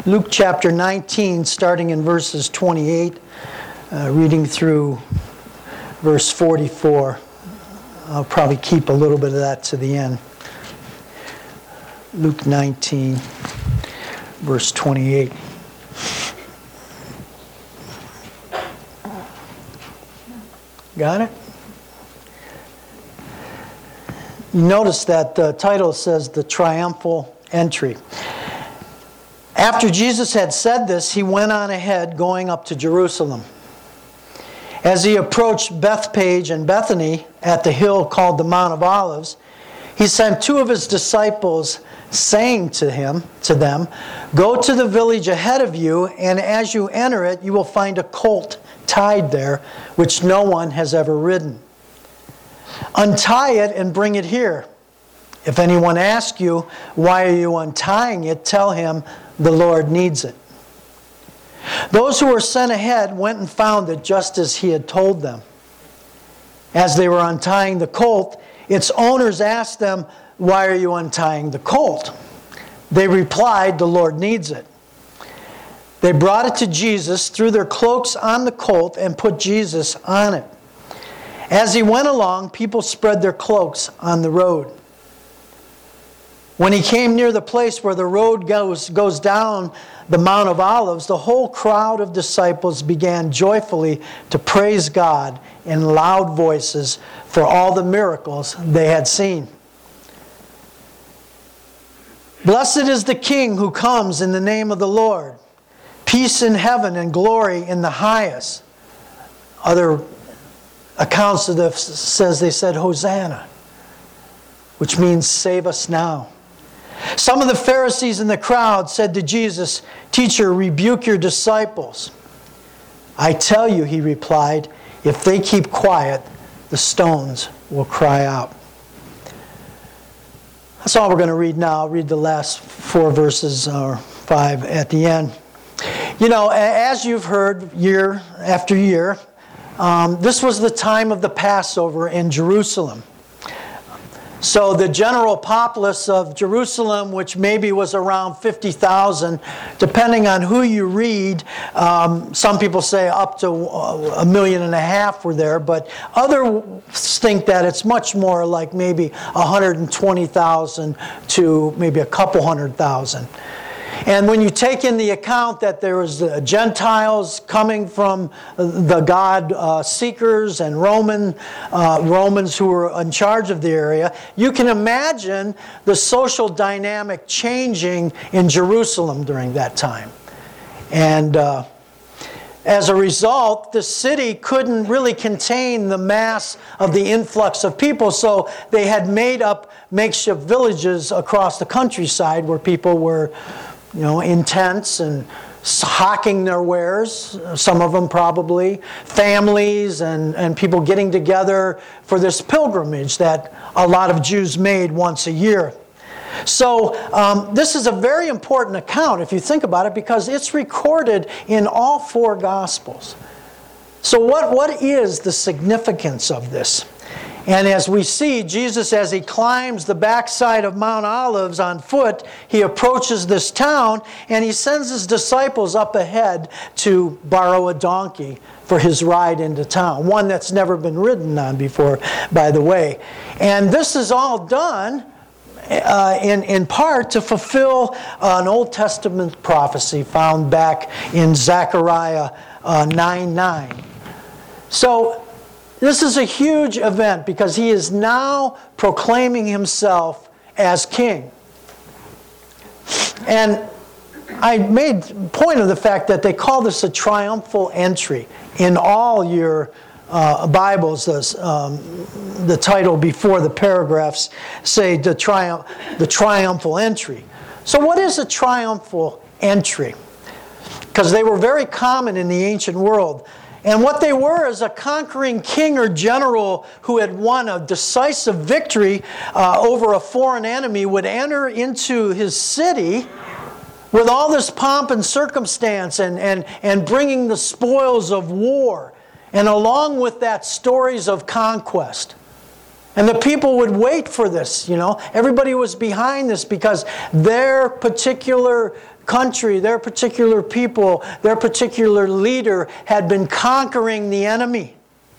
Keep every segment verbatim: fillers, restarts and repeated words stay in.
Luke chapter nineteen, starting in verses twenty-eight, uh, reading through verse forty-four. I'll probably keep a little bit of that to the end. Luke nineteen, verse twenty-eight. Got it? You notice that the title says the triumphal entry. After Jesus had said this, he went on ahead, going up to Jerusalem. As he approached Bethphage and Bethany at the hill called the Mount of Olives, he sent two of his disciples, saying to him, to them, "Go to the village ahead of you, and as you enter it, you will find a colt tied there, which no one has ever ridden. Untie it and bring it here. If anyone asks you, 'Why are you untying it?' tell him, 'The Lord needs it.'" Those who were sent ahead went and found it just as he had told them. As they were untying the colt, its owners asked them, "Why are you untying the colt?" They replied, "The Lord needs it." They brought it to Jesus, threw their cloaks on the colt, and put Jesus on it. As he went along, people spread their cloaks on the road. When he came near the place where the road goes, goes down the Mount of Olives, the whole crowd of disciples began joyfully to praise God in loud voices for all the miracles they had seen. "Blessed is the King who comes in the name of the Lord. Peace in heaven and glory in the highest." Other accounts of this says they said Hosanna, which means save us now. Some of the Pharisees in the crowd said to Jesus, "Teacher, rebuke your disciples." "I tell you," he replied, "if they keep quiet, the stones will cry out." That's all we're going to read now. I'll read the last four verses or five at the end. You know, as you've heard year after year, um, this was the time of the Passover in Jerusalem. So the general populace of Jerusalem, which maybe was around fifty thousand, depending on who you read, um, some people say up to a million and a half were there, but others think that it's much more like maybe one hundred twenty thousand to maybe a couple hundred thousand. And when you take in the account that there was the Gentiles coming from the God uh, seekers and Roman uh, Romans who were in charge of the area, you can imagine the social dynamic changing in Jerusalem during that time. And uh, as a result, the city couldn't really contain the mass of the influx of people, so they had made up makeshift villages across the countryside where people were, you know, in tents and hawking their wares, some of them probably, families and, and people getting together for this pilgrimage that a lot of Jews made once a year. So um, this is a very important account if you think about it, because it's recorded in all four Gospels. So what, what is the significance of this? And as we see, Jesus, as he climbs the backside of Mount Olives on foot, he approaches this town and he sends his disciples up ahead to borrow a donkey for his ride into town. One that's never been ridden on before, by the way. And this is all done uh, in, in part to fulfill an Old Testament prophecy found back in Zechariah uh, nine nine. So this is a huge event because he is now proclaiming himself as king. And I made point of the fact that they call this a triumphal entry. In all your uh, Bibles, this, um, the title before the paragraphs say the, triumph, the triumphal entry. So what is a triumphal entry? Because they were very common in the ancient world. And what they were is a conquering king or general who had won a decisive victory uh, over a foreign enemy would enter into his city with all this pomp and circumstance and, and, and bringing the spoils of war. And along with that, stories of conquest. And the people would wait for this, you know. Everybody was behind this because their particular country, their particular people, their particular leader had been conquering the enemy.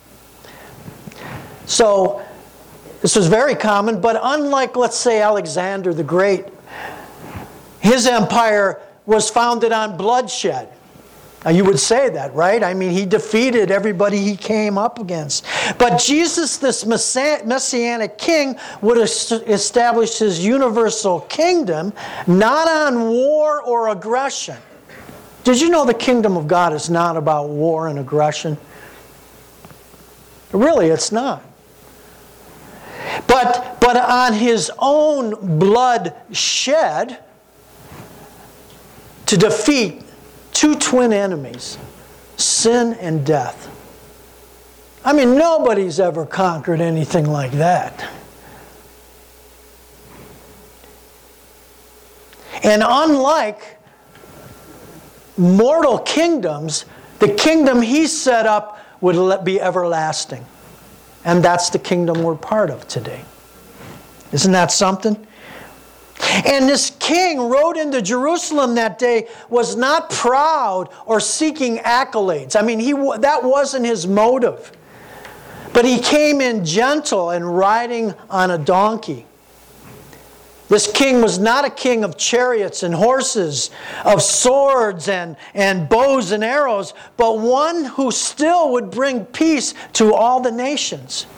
So, this was very common, but unlike, let's say, Alexander the Great, his empire was founded on bloodshed. Now, you would say that, right? I mean, he defeated everybody he came up against. But Jesus, this messianic king, would establish his universal kingdom not on war or aggression. Did you know the kingdom of God is not about war and aggression? Really, it's not. But, but on his own blood shed to defeat two twin enemies, sin and death. I mean, nobody's ever conquered anything like that. And unlike mortal kingdoms, the kingdom he set up would be everlasting. And that's the kingdom we're part of today. Isn't that something? And this king rode into Jerusalem that day was not proud or seeking accolades. I mean, he that wasn't his motive. But he came in gentle and riding on a donkey. This king was not a king of chariots and horses, of swords and, and bows and arrows, but one who still would bring peace to all the nations.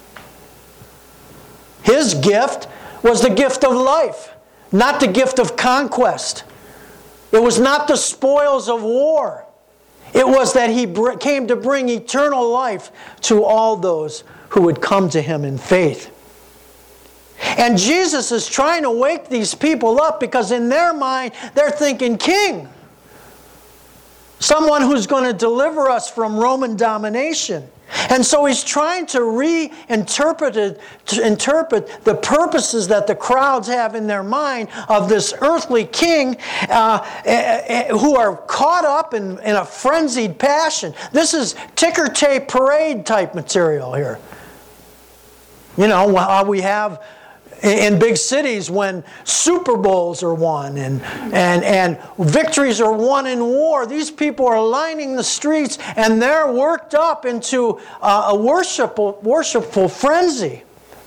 His gift was the gift of life, not the gift of conquest. It was not the spoils of war. It was that he came to bring eternal life to all those who would come to him in faith. And Jesus is trying to wake these people up because in their mind, they're thinking king. Someone who's going to deliver us from Roman domination. And so he's trying to reinterpret it, to interpret the purposes that the crowds have in their mind of this earthly king uh, who are caught up in, in a frenzied passion. This is ticker tape parade type material here. You know, how we have in big cities when Super Bowls are won and, and, and victories are won in war. These people are lining the streets and they're worked up into uh, a worshipful, worshipful frenzy.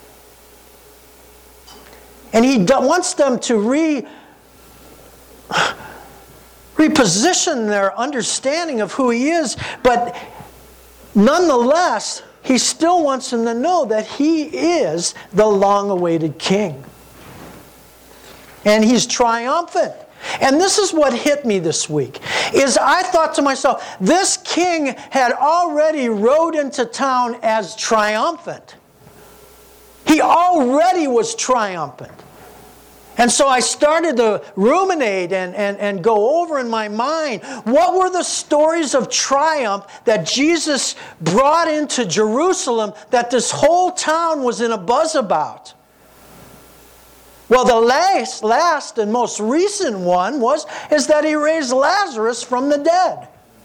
And he do, wants them to re, reposition their understanding of who he is, but nonetheless, he still wants them to know that he is the long-awaited king. And he's triumphant. And this is what hit me this week, is I thought to myself, this king had already rode into town as triumphant. He already was triumphant. And so I started to ruminate and, and, and go over in my mind, what were the stories of triumph that Jesus brought into Jerusalem that this whole town was in a buzz about? Well, the last, last and most recent one was is that he raised Lazarus from the dead.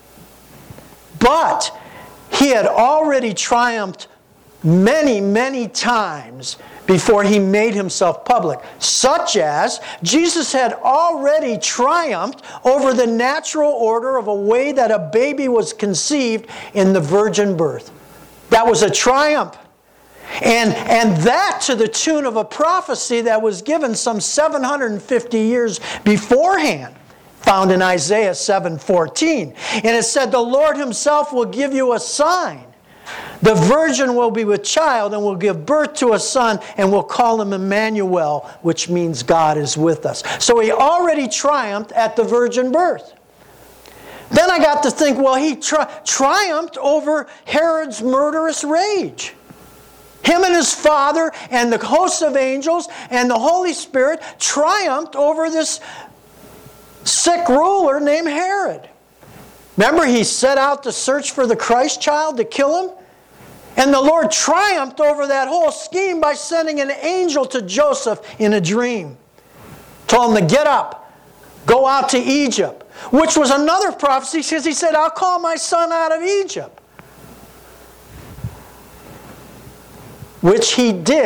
But he had already triumphed many, many times before he made himself public, such as Jesus had already triumphed over the natural order of a way that a baby was conceived in the virgin birth. That was a triumph. And, and that to the tune of a prophecy that was given some seven hundred fifty years beforehand, found in Isaiah seven fourteen. And it said, the Lord himself will give you a sign. The virgin will be with child and will give birth to a son and will call him Emmanuel, which means God is with us. So he already triumphed at the virgin birth. Then I got to think, well, he tri- triumphed over Herod's murderous rage. Him and his father and the hosts of angels and the Holy Spirit triumphed over this sick ruler named Herod. Remember, he set out to search for the Christ child to kill him? And the Lord triumphed over that whole scheme by sending an angel to Joseph in a dream. Told him to get up, go out to Egypt, which was another prophecy because he said, I'll call my son out of Egypt. Which he did.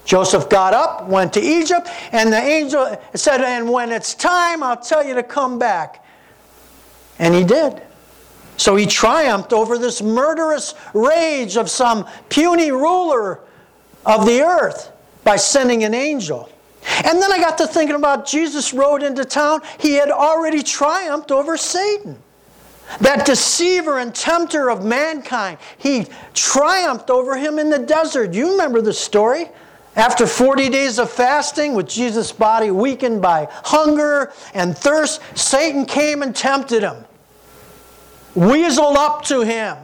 Joseph got up, went to Egypt, and the angel said, and when it's time, I'll tell you to come back. And he did. So he triumphed over this murderous rage of some puny ruler of the earth by sending an angel. And then I got to thinking about Jesus rode into town. He had already triumphed over Satan. That deceiver and tempter of mankind. He triumphed over him in the desert. You remember the story? After forty days of fasting, with Jesus' body weakened by hunger and thirst, Satan came and tempted him. Weaseled up to him.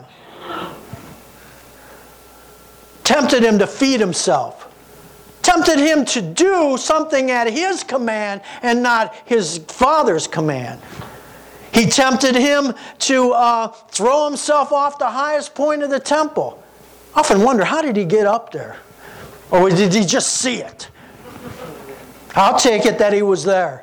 Tempted him to feed himself. Tempted him to do something at his command and not his Father's command. He tempted him to uh, throw himself off the highest point of the temple. I often wonder, how did he get up there? Or did he just see it? I'll take it that he was there.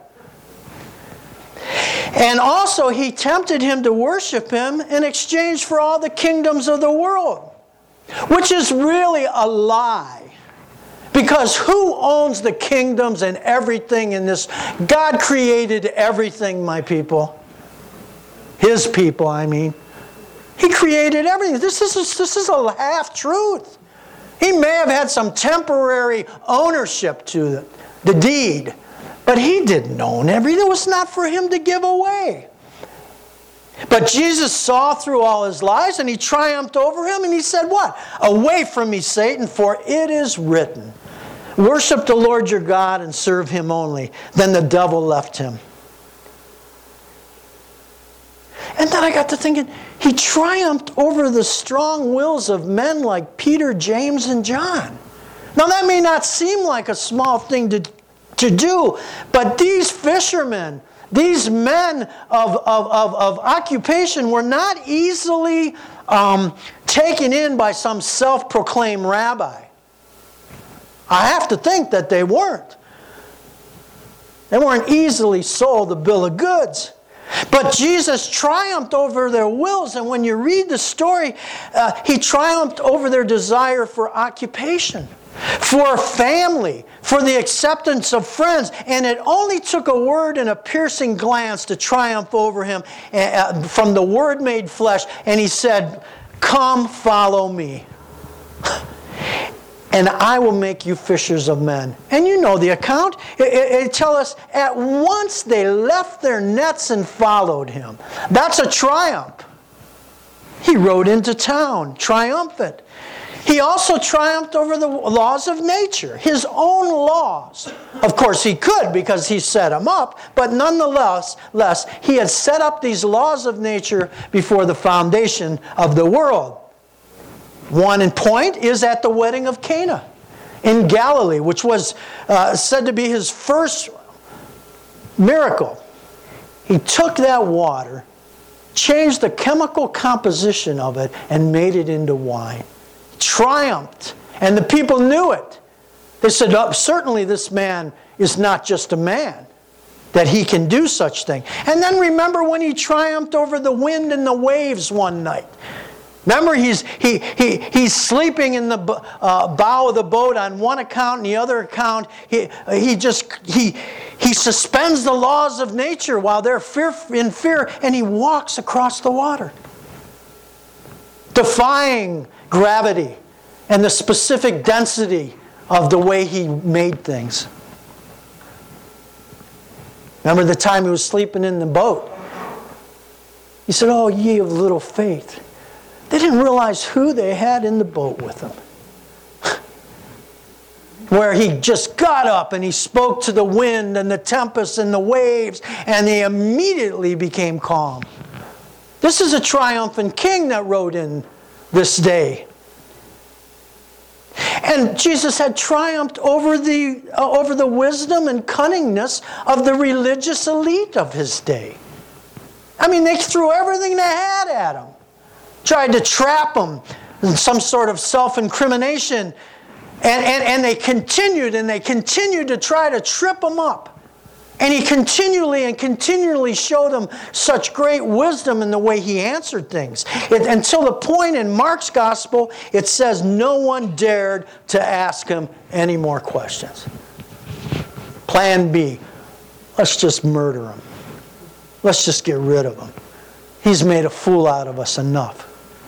And also he tempted him to worship him in exchange for all the kingdoms of the world. Which is really a lie. Because who owns the kingdoms and everything in this? God created everything, my people. His people, I mean. He created everything. This is a, this is a half-truth. He may have had some temporary ownership to the, the deed, but he didn't own everything. It was not for him to give away. But Jesus saw through all his lies, and he triumphed over him, and he said what? Away from me, Satan, for it is written, worship the Lord your God and serve him only. Then the devil left him. And then I got to thinking, he triumphed over the strong wills of men like Peter, James, and John. Now that may not seem like a small thing to, to do, but these fishermen, these men of, of, of, of occupation were not easily um, taken in by some self-proclaimed rabbi. I have to think that they weren't. They weren't easily sold a bill of goods. But Jesus triumphed over their wills, and when you read the story, uh, he triumphed over their desire for occupation, for family, for the acceptance of friends. And it only took a word and a piercing glance to triumph over him uh, from the Word made flesh. And he said, come follow me. And I will make you fishers of men. And you know the account. It, it, it tells us at once they left their nets and followed him. That's a triumph. He rode into town, triumphant. He also triumphed over the laws of nature, his own laws. Of course he could because he set them up, but nonetheless, less, he had set up these laws of nature before the foundation of the world. One in point is at the wedding of Cana in Galilee, which was uh, said to be his first miracle. He took that water, changed the chemical composition of it, and made it into wine. Triumphed. And the people knew it. They said, oh, certainly this man is not just a man, that he can do such thing. And then remember when he triumphed over the wind and the waves one night. Remember, he's, he, he, he's sleeping in the uh, bow of the boat on one account, and the other account, he, he just he, he suspends the laws of nature while they're fear, in fear, and he walks across the water, defying gravity and the specific density of the way he made things. Remember the time he was sleeping in the boat? He said, oh, ye of little faith. They didn't realize who they had in the boat with them. Where he just got up and he spoke to the wind and the tempest and the waves, and they immediately became calm. This is a triumphant king that rode in this day. And Jesus had triumphed over the, uh, over the wisdom and cunningness of the religious elite of his day. I mean, they threw everything they had at him. Tried to trap him in some sort of self-incrimination. And, and, and they continued and they continued to try to trip him up. And he continually and continually showed them such great wisdom in the way he answered things. It, until the point in Mark's gospel, it says no one dared to ask him any more questions. Plan B, let's just murder him. Let's just get rid of him. He's made a fool out of us enough.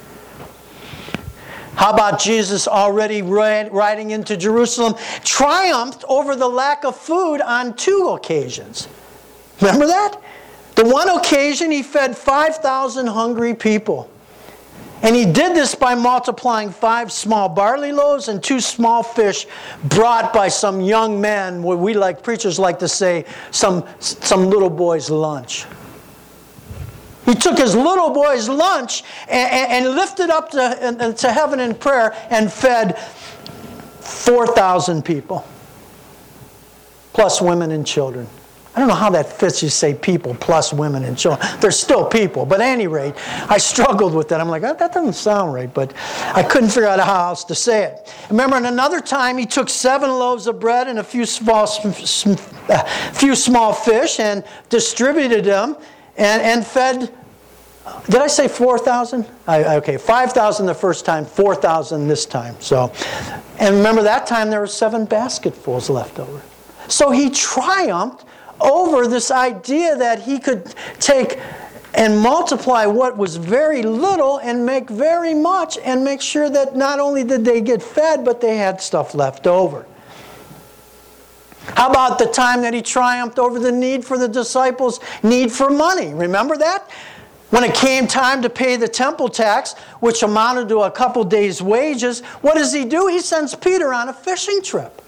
How about Jesus already riding into Jerusalem, triumphed over the lack of food on two occasions? Remember that? The one occasion he fed five thousand hungry people. And he did this by multiplying five small barley loaves and two small fish brought by some young men, what we like preachers like to say, some, some little boy's lunch. He took his little boy's lunch and, and lifted up to, to heaven in prayer and fed four thousand people, plus women and children. I don't know how that fits, you say people plus women and children. They're still people, but at any rate, I struggled with that. I'm like, oh, that doesn't sound right, but I couldn't figure out how else to say it. Remember, at another time, he took seven loaves of bread and a few small, uh, few small fish and distributed them and, and fed. Did I say four thousand? Okay, five thousand the first time, four thousand this time. So, and remember that time there were seven basketfuls left over. So he triumphed over this idea that he could take and multiply what was very little and make very much and make sure that not only did they get fed, but they had stuff left over. How about the time that he triumphed over the need for the disciples' need for money? Remember that? When it came time to pay the temple tax, which amounted to a couple days' wages, what does he do? He sends Peter on a fishing trip.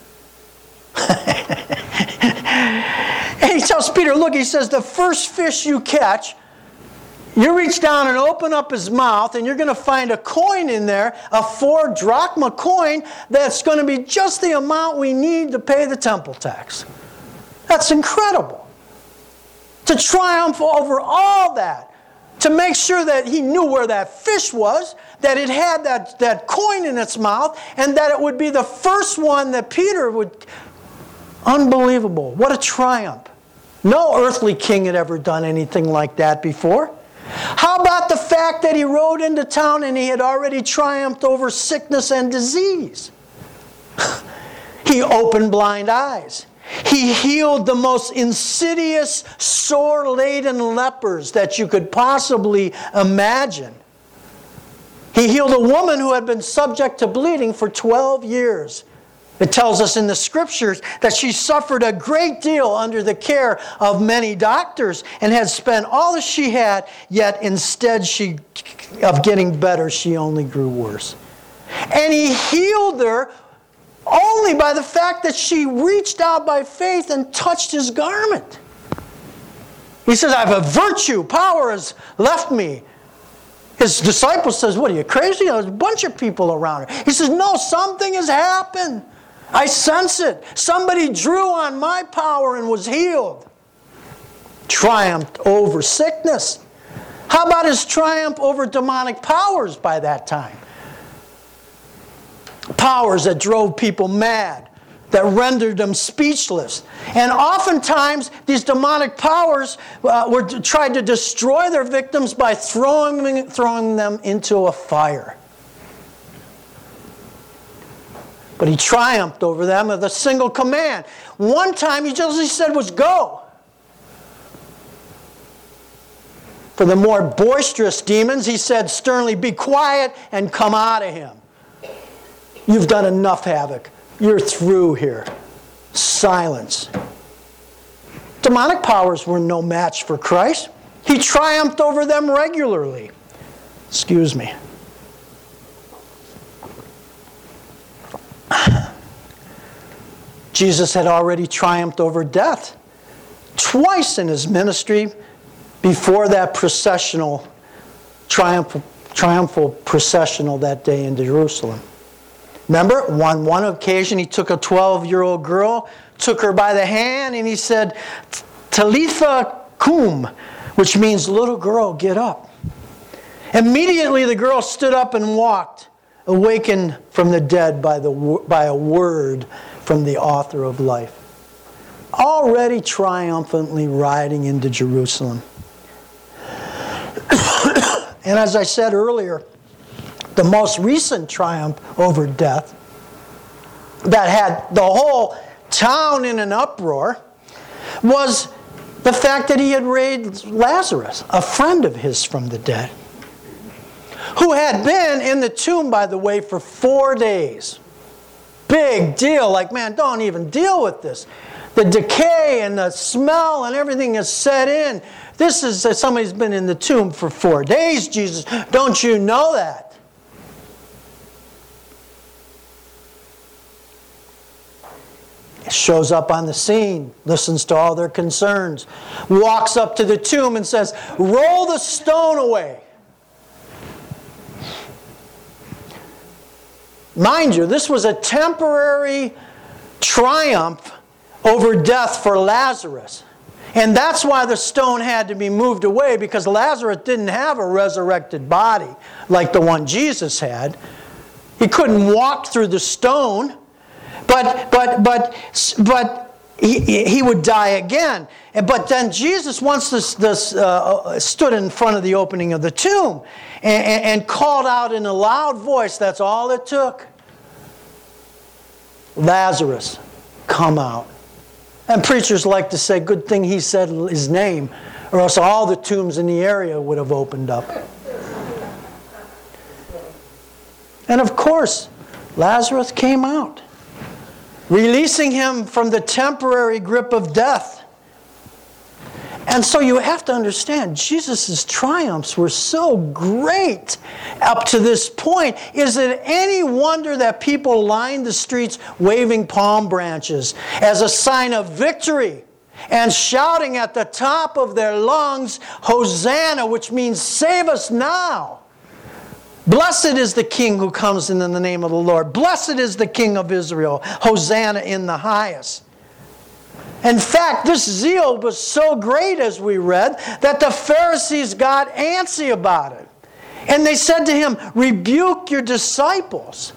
And he tells Peter, look, he says, the first fish you catch, you reach down and open up his mouth, and you're going to find a coin in there, a four drachma coin, that's going to be just the amount we need to pay the temple tax. That's incredible. To triumph over all that. To make sure that he knew where that fish was, that it had that, that coin in its mouth, and that it would be the first one that Peter would... Unbelievable. What a triumph. No earthly king had ever done anything like that before. How about the fact that he rode into town and he had already triumphed over sickness and disease? He opened blind eyes. He healed the most insidious, sore-laden lepers that you could possibly imagine. He healed a woman who had been subject to bleeding for twelve years. It tells us in the Scriptures that she suffered a great deal under the care of many doctors and had spent all that she had, yet instead she, of getting better, she only grew worse. And he healed her only by the fact that she reached out by faith and touched his garment. He says, I have a virtue, power has left me. His disciple says, what are you, crazy? There's a bunch of people around her. He says, no, something has happened. I sense it. Somebody drew on my power and was healed. Triumphed over sickness. How about his triumph over demonic powers by that time? Powers that drove people mad, that rendered them speechless. And oftentimes, these demonic powers uh, were tried to destroy their victims by throwing, throwing them into a fire. But he triumphed over them with a single command. One time, he just he said was go. For the more boisterous demons, he said sternly, be quiet and come out of him. You've done enough havoc. You're through here. Silence. Demonic powers were no match for Christ. He triumphed over them regularly. Excuse me. Jesus had already triumphed over death twice in his ministry before that processional, triumphal, triumphal processional that day in Jerusalem. Remember, on one occasion he took a twelve-year-old girl, took her by the hand, and he said, Talitha cum, which means, little girl, get up. Immediately the girl stood up and walked, awakened from the dead by, the, by a word from the author of life. already triumphantly riding into Jerusalem. And as I said earlier, the most recent triumph over death that had the whole town in an uproar was the fact that he had raised Lazarus, a friend of his from the dead, who had been in the tomb, by the way, for four days. Big deal. Like, man, don't even deal with this. The decay and the smell and everything has set in. This is somebody's been in the tomb for four days, Jesus. Don't you know that? He shows up on the scene, listens to all their concerns, walks up to the tomb and says, "Roll the stone away." Mind you, this was a temporary triumph over death for Lazarus. And that's why the stone had to be moved away, because Lazarus didn't have a resurrected body like the one Jesus had. He couldn't walk through the stone, but but but but he, he would die again. But then Jesus, once this, this uh, stood in front of the opening of the tomb and, and, and called out in a loud voice, that's all it took. "Lazarus, come out." And preachers like to say, good thing he said his name, or else all the tombs in the area would have opened up. And of course, Lazarus came out, releasing him from the temporary grip of death. And so you have to understand, Jesus' triumphs were so great up to this point. Is it any wonder that people lined the streets waving palm branches as a sign of victory and shouting at the top of their lungs, "Hosanna," which means "Save us now. Blessed is the King who comes in the name of the Lord. Blessed is the King of Israel. Hosanna in the highest." In fact, this zeal was so great, as we read, that the Pharisees got antsy about it. And they said to him, "Rebuke your disciples.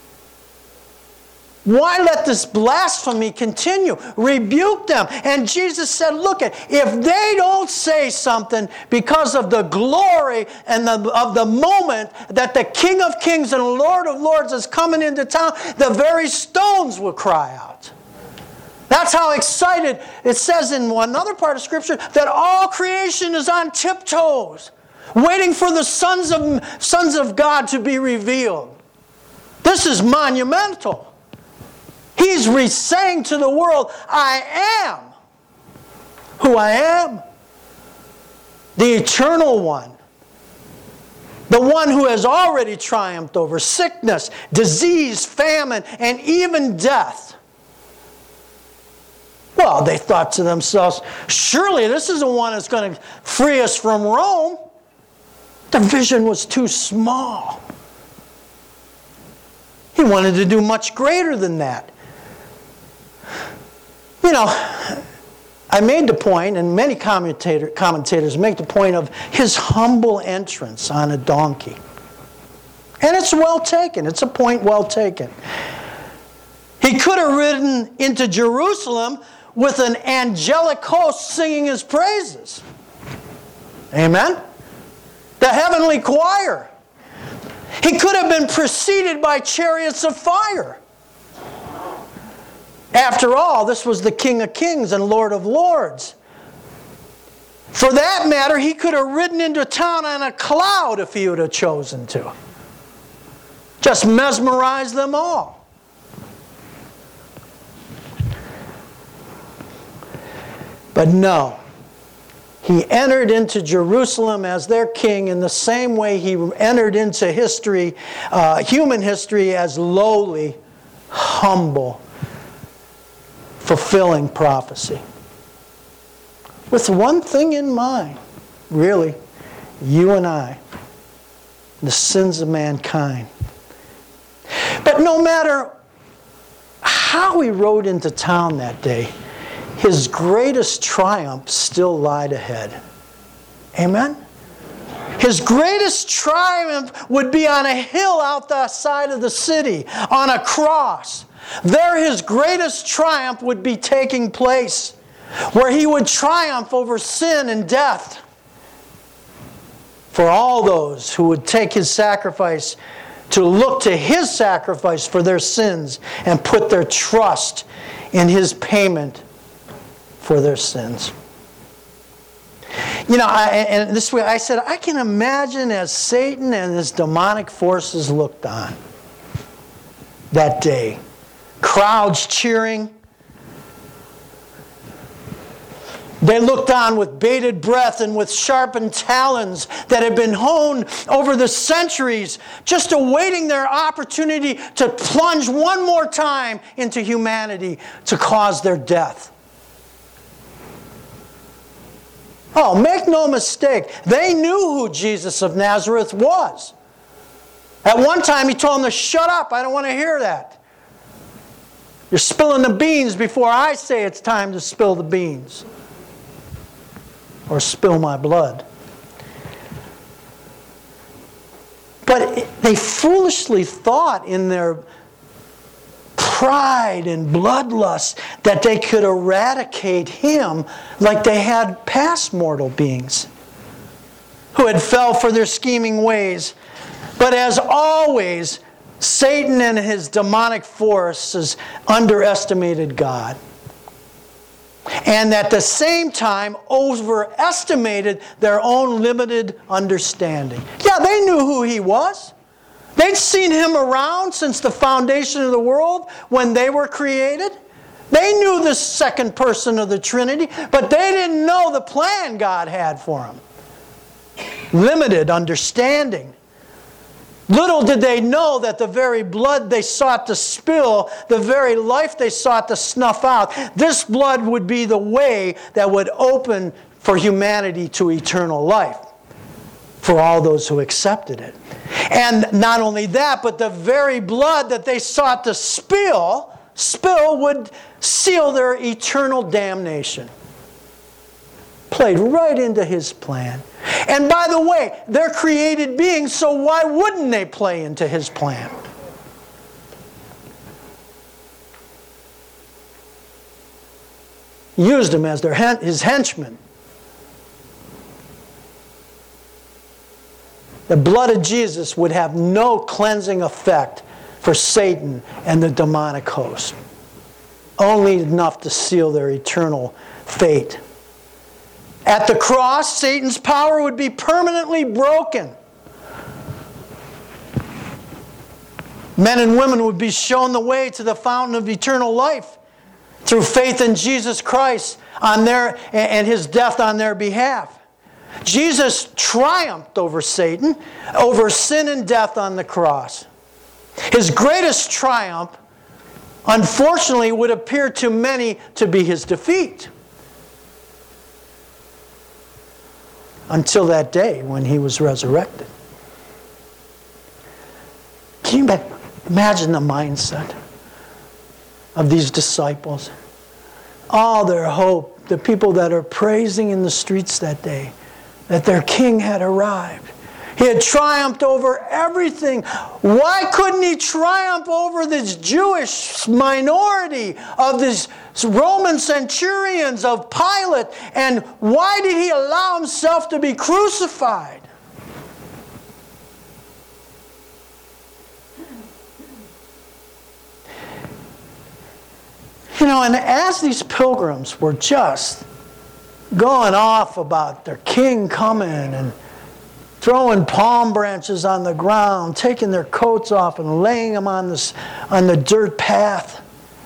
Why let this blasphemy continue? Rebuke them." And Jesus said, look, if they don't say something because of the glory and the, of the moment that the King of Kings and Lord of Lords is coming into town, the very stones will cry out. That's how excited it says in another part of Scripture that all creation is on tiptoes, waiting for the sons of, sons of God to be revealed. This is monumental. He's re- saying to the world, I am who I am. The eternal one. The one who has already triumphed over sickness, disease, famine, and even death. Well, they thought to themselves, surely this is the one that's going to free us from Rome. The vision was too small. He wanted to do much greater than that. You know, I made the point, and many commentator, commentators make the point of his humble entrance on a donkey. And it's well taken. It's a point well taken. He could have ridden into Jerusalem with an angelic host singing his praises. Amen? The heavenly choir. He could have been preceded by chariots of fire. After all, this was the King of Kings and Lord of Lords. For that matter, he could have ridden into town on a cloud if he would have chosen to. Just mesmerize them all. But no, he entered into Jerusalem as their king in the same way he entered into history, uh, human history, as lowly, humble, fulfilling prophecy. With one thing in mind, really, you and I, the sins of mankind. But no matter how he rode into town that day, his greatest triumph still lied ahead. Amen? His greatest triumph would be on a hill outside of the city, on a cross, There his greatest triumph would be taking place, where he would triumph over sin and death. For all those who would take his sacrifice, to look to his sacrifice for their sins and put their trust in his payment for their sins. You know, I, and this way I said, I can imagine as Satan and his demonic forces looked on that day. Crowds cheering. They looked on with bated breath and with sharpened talons that had been honed over the centuries, just awaiting their opportunity to plunge one more time into humanity to cause their death. Oh, make no mistake, they knew who Jesus of Nazareth was. At one time he told them to shut up, I don't want to hear that. You're spilling the beans before I say it's time to spill the beans. Or spill my blood. But they foolishly thought in their pride and bloodlust that they could eradicate him like they had past mortal beings who had fell for their scheming ways. But as always, Satan and his demonic forces underestimated God. And at the same time overestimated their own limited understanding. Yeah, they knew who he was. They'd seen him around since the foundation of the world when they were created. They knew the second person of the Trinity, but they didn't know the plan God had for them. Limited understanding. Little did they know that the very blood they sought to spill, the very life they sought to snuff out, this blood would be the way that would open for humanity to eternal life for all those who accepted it. And not only that, but the very blood that they sought to spill, spill would seal their eternal damnation. Played right into his plan. And by the way, they're created beings, so why wouldn't they play into his plan? Used them as their his henchmen. The blood of Jesus would have no cleansing effect for Satan and the demonic host. Only enough to seal their eternal fate. At the cross, Satan's power would be permanently broken. Men and women would be shown the way to the fountain of eternal life through faith in Jesus Christ on their, and his death on their behalf. Jesus triumphed over Satan, over sin and death on the cross. His greatest triumph, unfortunately, would appear to many to be his defeat. Until that day when he was resurrected. Can you imagine the mindset of these disciples? All their hope, the people that are praising in the streets that day, that their king had arrived. He had triumphed over everything. Why couldn't he triumph over this Jewish minority of these Roman centurions of Pilate? And why did he allow himself to be crucified? You know, and as these pilgrims were just going off about their king coming and throwing palm branches on the ground, taking their coats off and laying them on, this, on the dirt path.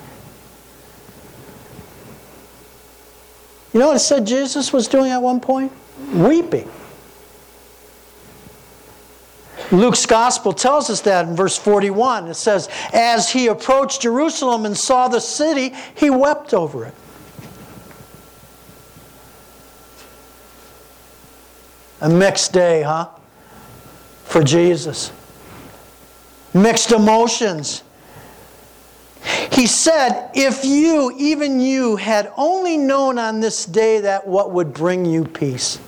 You know what it said Jesus was doing at one point? Weeping. Luke's gospel tells us that in verse forty-one. It says, as he approached Jerusalem and saw the city, he wept over it. A mixed day, huh? For Jesus. Mixed emotions. He said, if you, even you, had only known on this day that what would bring you peace.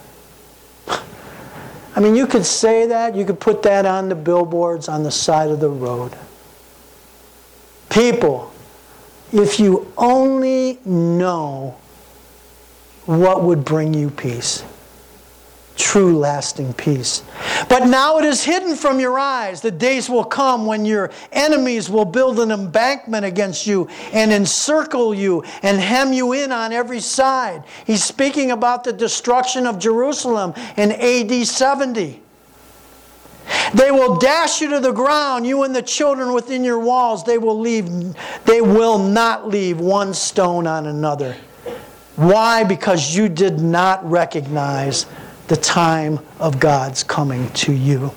I mean, you could say that. You could put that on the billboards on the side of the road. People, if you only know what would bring you peace. True lasting peace. But now it is hidden from your eyes. The days will come when your enemies will build an embankment against you and encircle you and hem you in on every side. He's speaking about the destruction of Jerusalem in A D seventy. They will dash you to the ground, you and the children within your walls. They will leave, they will not leave one stone on another. Why? Because you did not recognize the time of God's coming to you.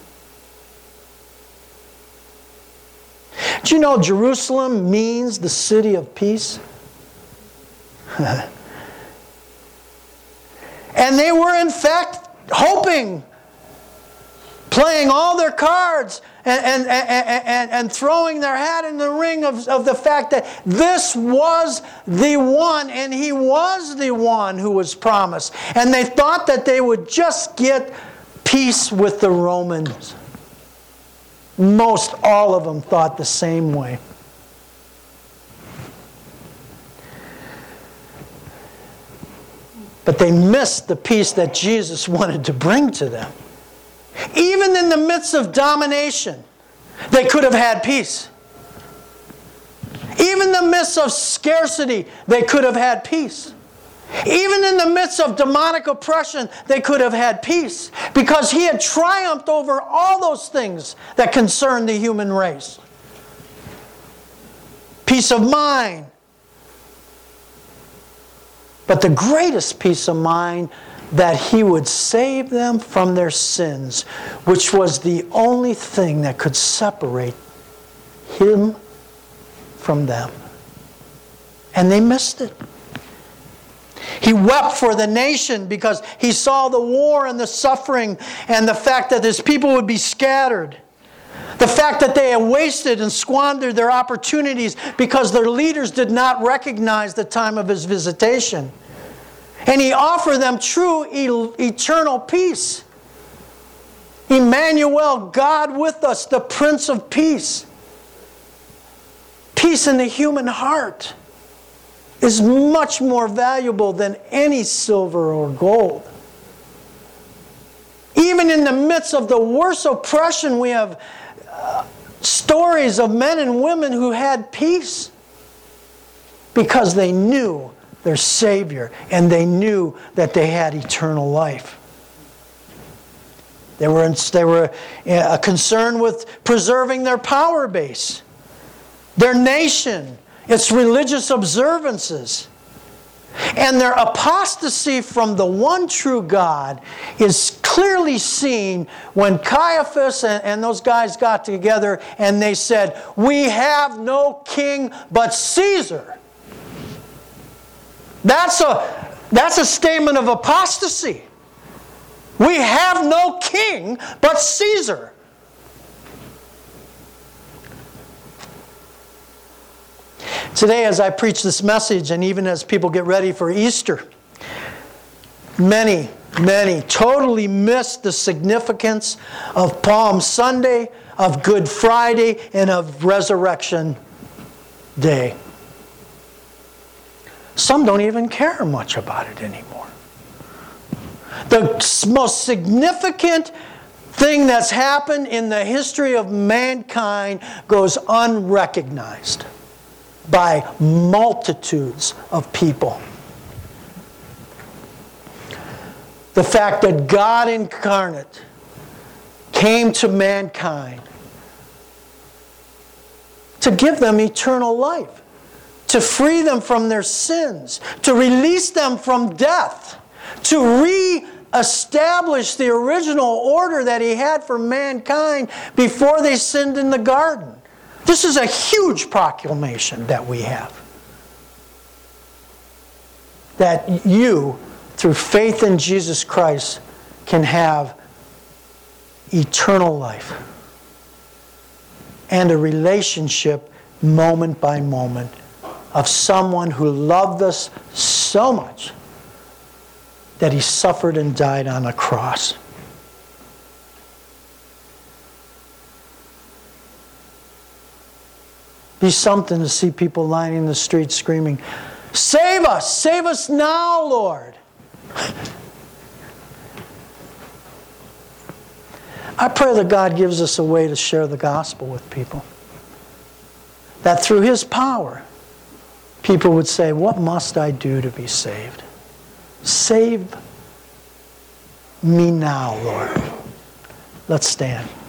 Do you know Jerusalem means the city of peace? And they were in fact hoping, playing all their cards and, and, and, and, and throwing their hat in the ring of, of the fact that this was the one, and he was the one who was promised. And they thought that they would just get peace with the Romans. Most all of them thought the same way. But they missed the peace that Jesus wanted to bring to them. Even in the midst of domination, they could have had peace. Even in the midst of scarcity, they could have had peace. Even in the midst of demonic oppression, they could have had peace. Because he had triumphed over all those things that concern the human race. Peace of mind. But the greatest peace of mind, that he would save them from their sins, which was the only thing that could separate him from them. And they missed it. He wept for the nation because he saw the war and the suffering and the fact that his people would be scattered. The fact that they had wasted and squandered their opportunities because their leaders did not recognize the time of his visitation. And he offered them true eternal peace. Emmanuel, God with us, the Prince of Peace. Peace in the human heart is much more valuable than any silver or gold. Even in the midst of the worst oppression, we have uh, stories of men and women who had peace because they knew their Savior, and they knew that they had eternal life. They were, they were uh, concerned with preserving their power base, their nation, its religious observances. And their apostasy from the one true God is clearly seen when Caiaphas and, and those guys got together and they said, "We have no king but Caesar." That's a, that's a statement of apostasy. We have no king but Caesar. Today, as I preach this message, and even as people get ready for Easter, many, many totally miss the significance of Palm Sunday, of Good Friday, and of Resurrection Day. Some don't even care much about it anymore. The most significant thing that's happened in the history of mankind goes unrecognized by multitudes of people. The fact that God incarnate came to mankind to give them eternal life, to free them from their sins, to release them from death, to re-establish the original order that he had for mankind before they sinned in the garden. This is a huge proclamation that we have. That you, through faith in Jesus Christ, can have eternal life and a relationship moment by moment of someone who loved us so much that he suffered and died on a cross. be something to see people lining the streets screaming, "Save us! Save us now, Lord!" I pray that God gives us a way to share the gospel with people. That through His power, people would say, "What must I do to be saved? Save me now, Lord." Let's stand.